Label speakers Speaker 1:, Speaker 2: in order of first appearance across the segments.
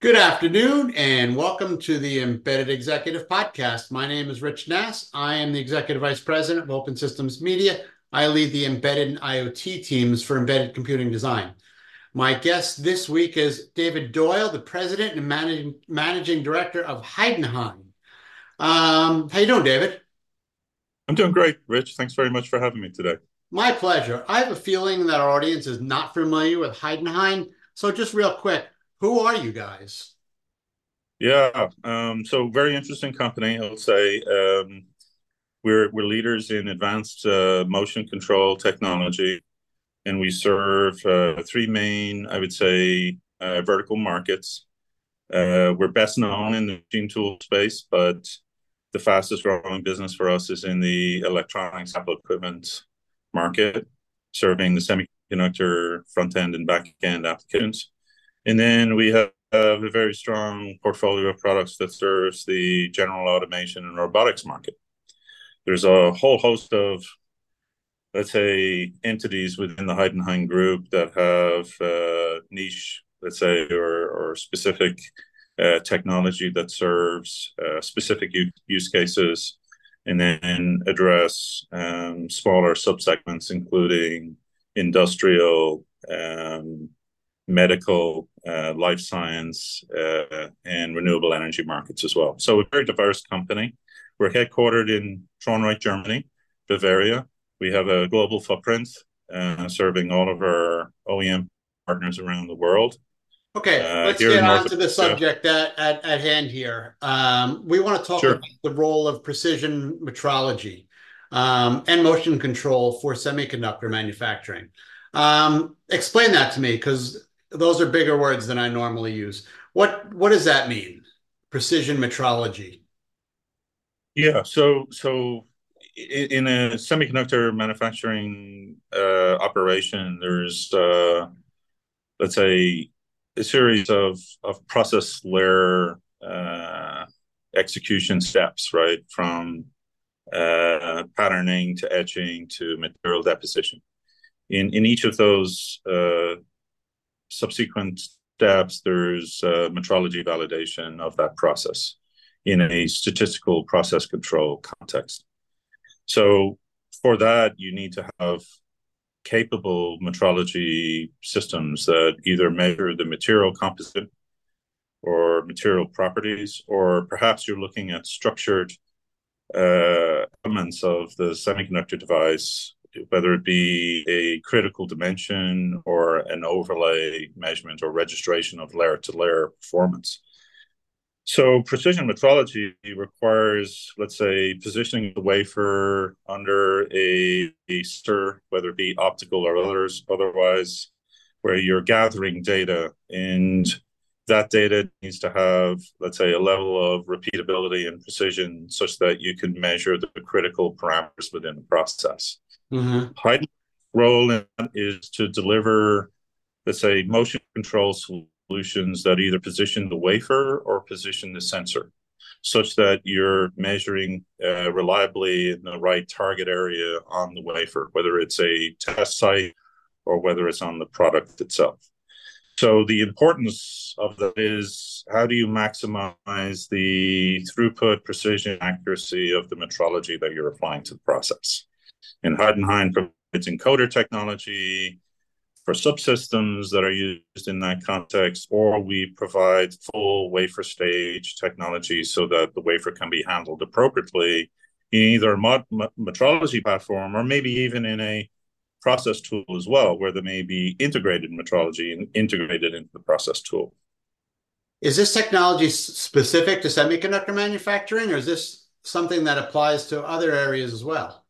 Speaker 1: Good afternoon and welcome to the Embedded Executive Podcast. My name is Rich Nass. I am the Executive Vice President of Open Systems Media. I lead the embedded and IoT teams for embedded computing design. My guest this week is David Doyle, the President and Managing Director of Heidenhain. How you doing, David?
Speaker 2: I'm doing great, Rich. Thanks very much for having me today.
Speaker 1: My pleasure. I have a feeling that our audience is not familiar with Heidenhain. So just real quick, who are you guys?
Speaker 2: So very interesting company, I would say. We're leaders in advanced motion control technology, and we serve three main, I would say, vertical markets. We're best known in the machine tool space, but the fastest growing business for us is in the electronics capital equipment market, serving the semiconductor front end and back end applications. And then we have a very strong portfolio of products that serves the general automation and robotics market. There's a whole host of, let's say, entities within the Heidenhain Group that have niche, let's say, or specific technology that serves specific use cases, and then address smaller subsegments, including industrial, medical, life science, and renewable energy markets as well. So a very diverse company. We're headquartered in Traunreich, Germany, Bavaria. We have a global footprint, serving all of our OEM partners around the world.
Speaker 1: Okay, let's
Speaker 2: Here
Speaker 1: get
Speaker 2: in North
Speaker 1: on to the
Speaker 2: America,
Speaker 1: subject at hand here. We want to talk
Speaker 2: sure.
Speaker 1: about the role of precision metrology and motion control for semiconductor manufacturing. Explain that to me, because those are bigger words than I normally use. What does that mean? Precision metrology.
Speaker 2: In a semiconductor manufacturing operation, there's let's say a series of process layer execution steps, right? From patterning to etching to material deposition. In each of those subsequent steps, there's metrology validation of that process in a statistical process control context. So for that, you need to have capable metrology systems that either measure the material composite or material properties, or perhaps you're looking at structured elements of the semiconductor device, whether it be a critical dimension or an overlay measurement or registration of layer to layer performance. So precision metrology requires, let's say, positioning the wafer under a stir, whether it be optical or otherwise, where you're gathering data, and that data needs to have, let's say, a level of repeatability and precision such that you can measure the critical parameters within the process.
Speaker 1: Mhm.
Speaker 2: Heiden's role in that is to deliver, let's say, motion control solutions that either position the wafer or position the sensor, such that you're measuring reliably in the right target area on the wafer, whether it's a test site or whether it's on the product itself. So the importance of that is, how do you maximize the throughput, precision, accuracy of the metrology that you're applying to the process? And Heidenhain provides encoder technology for subsystems that are used in that context, or we provide full wafer stage technology so that the wafer can be handled appropriately in either a metrology platform or maybe even in a process tool as well, where there may be integrated metrology and integrated into the process tool.
Speaker 1: Is this technology specific to semiconductor manufacturing, or is this something that applies to other areas as well?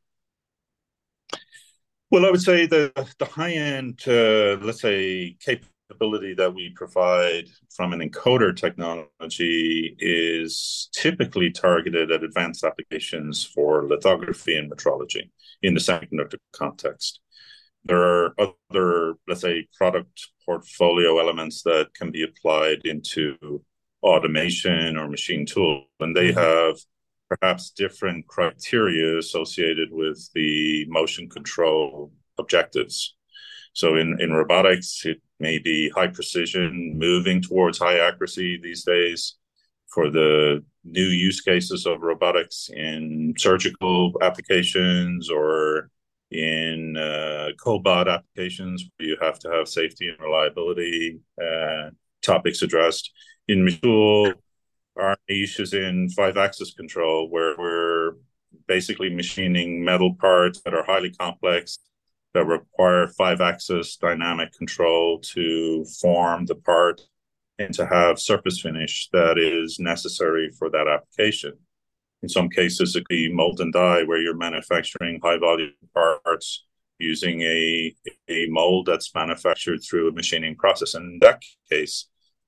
Speaker 2: Well, I would say the high end, let's say, capability that we provide from an encoder technology is typically targeted at advanced applications for lithography and metrology in the semiconductor context. There are other, let's say, product portfolio elements that can be applied into automation or machine tool, and they
Speaker 1: Mhm.
Speaker 2: have perhaps different criteria associated with the motion control objectives. So in robotics, it may be high precision, moving towards high accuracy these days. For the new use cases of robotics in surgical applications or in cobot applications, where you have to have safety and reliability topics addressed. In Mitul, our niche is in 5-axis control, where we're basically machining metal parts that are highly complex, that require 5-axis dynamic control to form the part and to have surface finish that is necessary for that application. In some cases, it could be mold and die, where you're manufacturing high volume parts using a mold that's manufactured through a machining process. And in that case,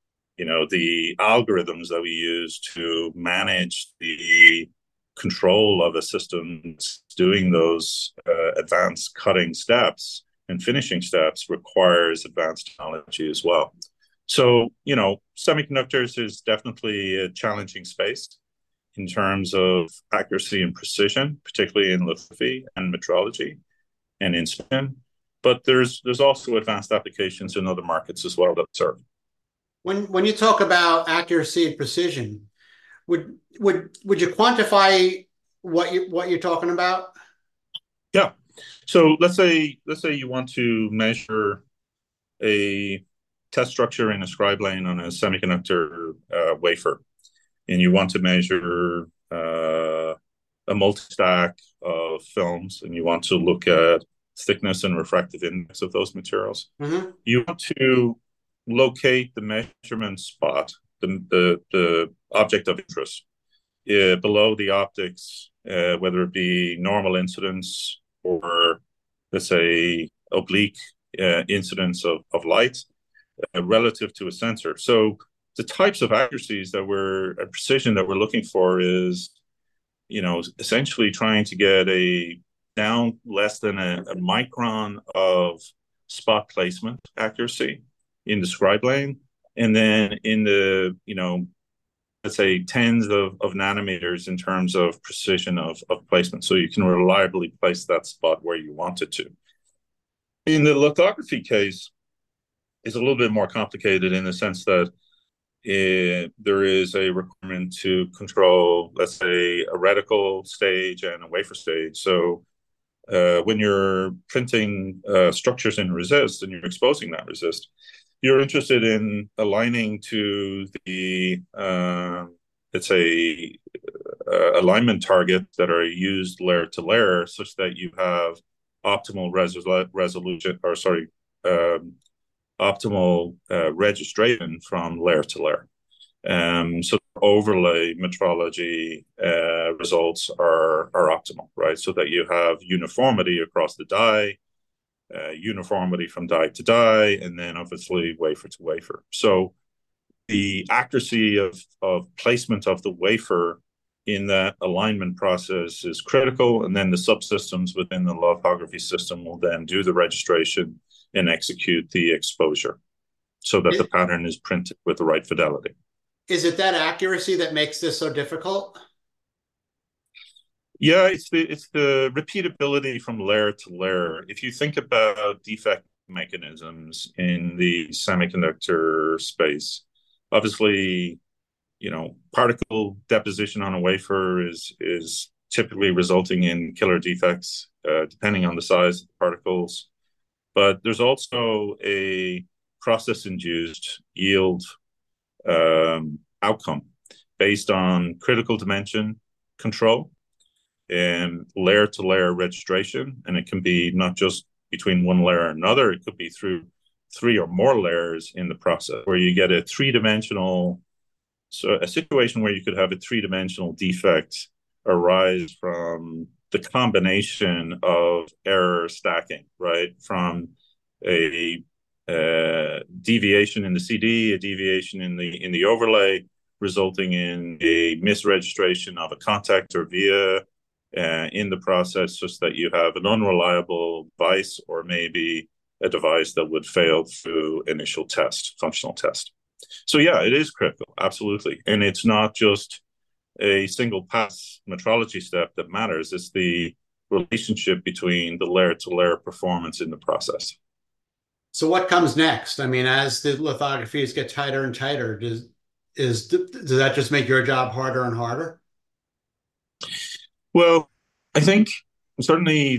Speaker 2: the algorithms that we use to manage the control of a system doing those advanced cutting steps and finishing steps requires advanced technology as well. So, semiconductors is definitely a challenging space in terms of accuracy and precision, particularly in lithography and metrology and in spin. But there's also advanced applications in other markets as well that serve.
Speaker 1: When you talk about accuracy and precision, would you quantify what you're talking about?
Speaker 2: Yeah. So let's say you want to measure a test structure in a scribe lane on a semiconductor wafer, and you want to measure a multi-stack of films, and you want to look at thickness and refractive index of those materials.
Speaker 1: Mm-hmm.
Speaker 2: You want to locate the measurement spot, the object of interest, below the optics, whether it be normal incidence or, let's say, oblique incidence of light relative to a sensor. So the types of accuracies precision that we're looking for is, essentially trying to get down less than a micron of spot placement accuracy in the scribe lane, and then in the, let's say, tens of nanometers in terms of precision of placement, so you can reliably place that spot where you want it to. In the lithography case, it's a little bit more complicated in the sense that there is a requirement to control, let's say, a reticle stage and a wafer stage. So when you're printing structures in resist and you're exposing that resist, you're interested in aligning to the, let's say, alignment targets that are used layer to layer, such that you have optimal resolution, or sorry, optimal registration from layer to layer. So overlay metrology results are optimal, right? So that you have uniformity across the die, uniformity from die to die, and then obviously wafer to wafer. So the accuracy of placement of the wafer in that alignment process is critical, and then the subsystems within the lithography system will then do the registration and execute the exposure so that the pattern is printed with the right fidelity.
Speaker 1: Is it that accuracy that makes this so difficult?
Speaker 2: Yeah, it's the repeatability from layer to layer. If you think about defect mechanisms in the semiconductor space, obviously, particle deposition on a wafer is typically resulting in killer defects, depending on the size of the particles. But there's also a process-induced yield outcome based on critical dimension control and layer-to-layer registration. And it can be not just between one layer and another, it could be through 3 or more layers in the process, where you get a situation where you could have a 3-dimensional defect arise from the combination of error stacking, right? From a deviation in the CD, a deviation in the overlay, resulting in a misregistration of a contact or via in the process, such that you have an unreliable device, or maybe a device that would fail through initial test, functional test. So yeah, it is critical, absolutely. And it's not just a single pass metrology step that matters. It's the relationship between the layer to layer performance in the process.
Speaker 1: So what comes next? I mean, as the lithographies get tighter and tighter, does that just make your job harder and harder?
Speaker 2: Well, I think certainly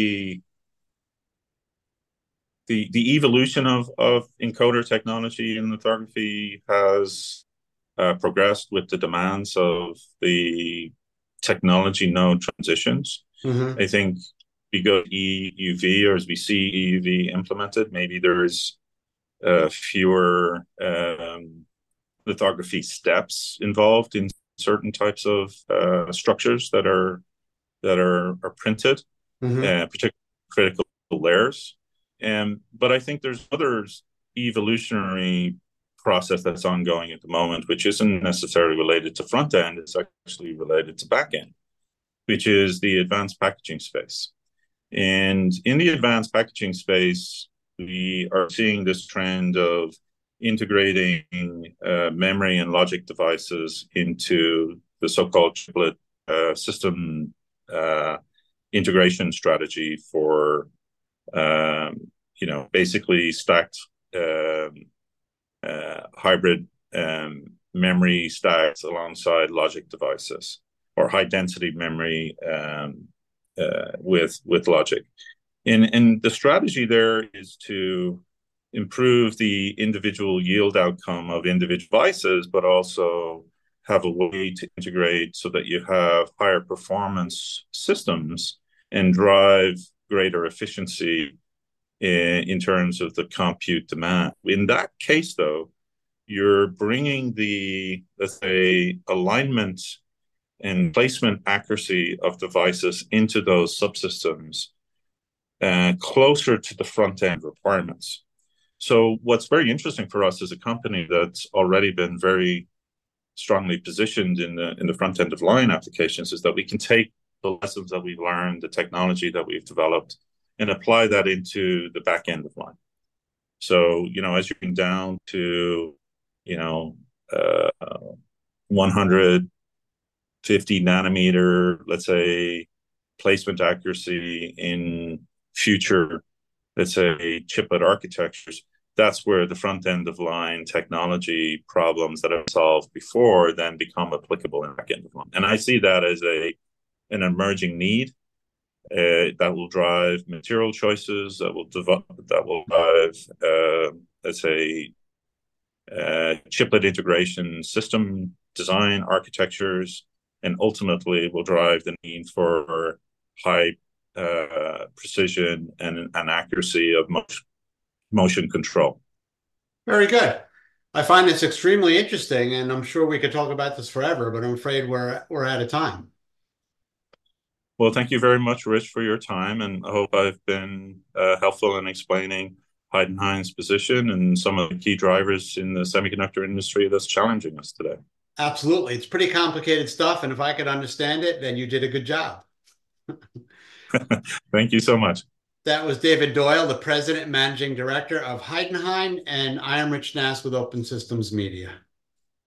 Speaker 2: the evolution of encoder technology in lithography has progressed with the demands of the technology node transitions.
Speaker 1: Hmm.
Speaker 2: I think we go to EUV, or as we see EUV implemented, maybe there's fewer lithography steps involved in certain types of structures that are printed,
Speaker 1: Hmm.
Speaker 2: particularly critical layers. But I think there's other evolutionary process that's ongoing at the moment, which isn't necessarily related to front end, it's actually related to back end, which is the advanced packaging space. And in the advanced packaging space, we are seeing this trend of integrating memory and logic devices into the so-called chiplet system uh, integration strategy for basically stacked hybrid memory stacks alongside logic devices, or high density memory with logic. And the strategy there is to improve the individual yield outcome of individual devices, but also have a way to integrate so that you have higher performance systems and drive greater efficiency in terms of the compute demand. In that case, though, you're bringing the, let's say, alignment and placement accuracy of devices into those subsystems closer to the front end requirements. So, what's very interesting for us as a company that's already been very strongly positioned in the front end of line applications is that we can take the lessons that we've learned, the technology that we've developed, and apply that into the back end of line. So, as you're down to, you know, 150 nanometer, let's say, placement accuracy in future, let's say, chiplet architectures, that's where the front end of line technology problems that I've solved before then become applicable in back end of line. And I see that as an emerging need that will drive material choices, that will drive, let's say, chiplet integration, system design architectures, and ultimately will drive the need for high precision and accuracy of motion control.
Speaker 1: Very good. I find this extremely interesting, and I'm sure we could talk about this forever, but I'm afraid we're out of time.
Speaker 2: Well, thank you very much, Rich, for your time, and I hope I've been helpful in explaining Heidenhain's position and some of the key drivers in the semiconductor industry that's challenging us today.
Speaker 1: Absolutely. It's pretty complicated stuff, and if I could understand it, then you did a good job.
Speaker 2: Thank you so much.
Speaker 1: That was David Doyle, the President and Managing Director of Heidenhain, and I am Rich Nass with Open Systems Media.